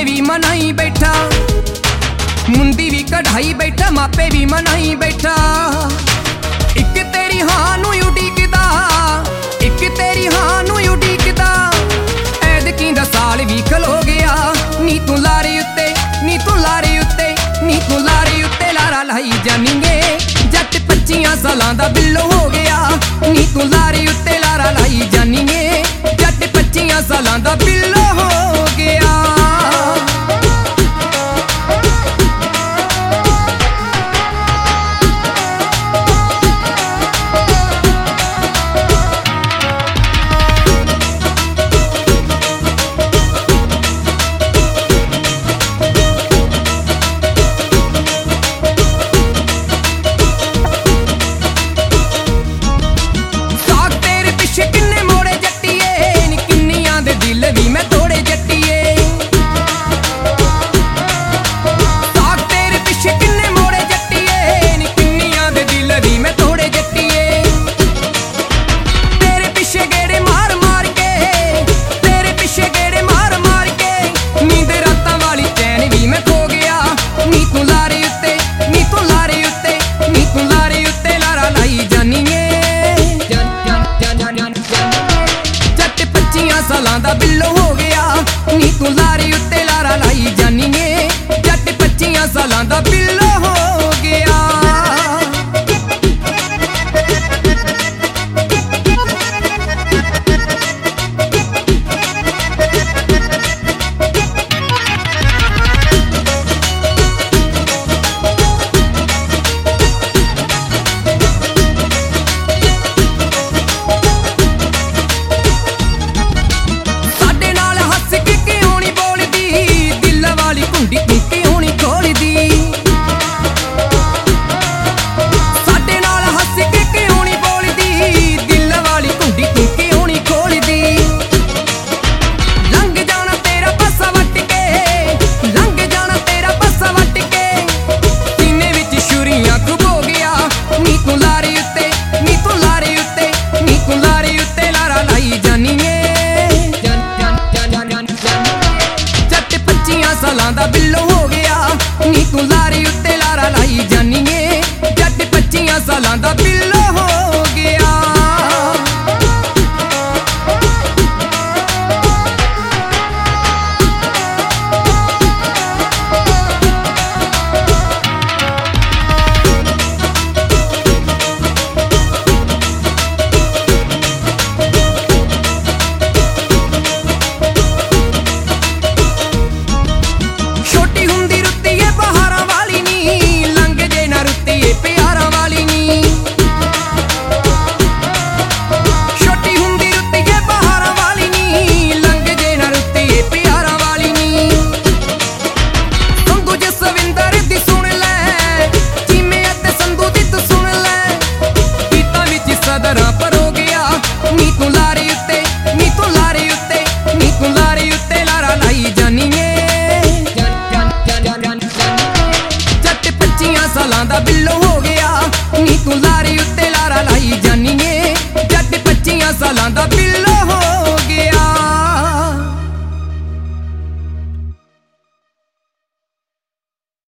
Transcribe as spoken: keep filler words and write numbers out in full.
मापे भी मनाई बैठा, मुंदी भी कढ़ाई बैठा, मापे भी मनाई बैठा। एक तेरी हां नूं उडीकदा, एक तेरी हां नूं उडीकदा, ऐदकी दा साल भी खलो गया। नी तू लारे उत्ते, नी तू लारे उत्ते, नी तू लारे उत्ते लारा लाई जानी ऐ, जट पच्चियां सालां दा बिल्लो हो गया। नी तू लारे उत्ते लारा लाई जानी ऐ, जट पच्चियां सालां दा बिल्लो हो गया। सालां दा बिल्लो हो गया। नी तू लारे उत्ते लारा लाई जानी ऐ, जट पच्चियां सालां दा बिल्लो हो गया। सालां दा बिल्लो हो गया। नी तू लारे उत्ते लारा लाई जानी ऐ, जट पच्चियां सालां दा बिल्लो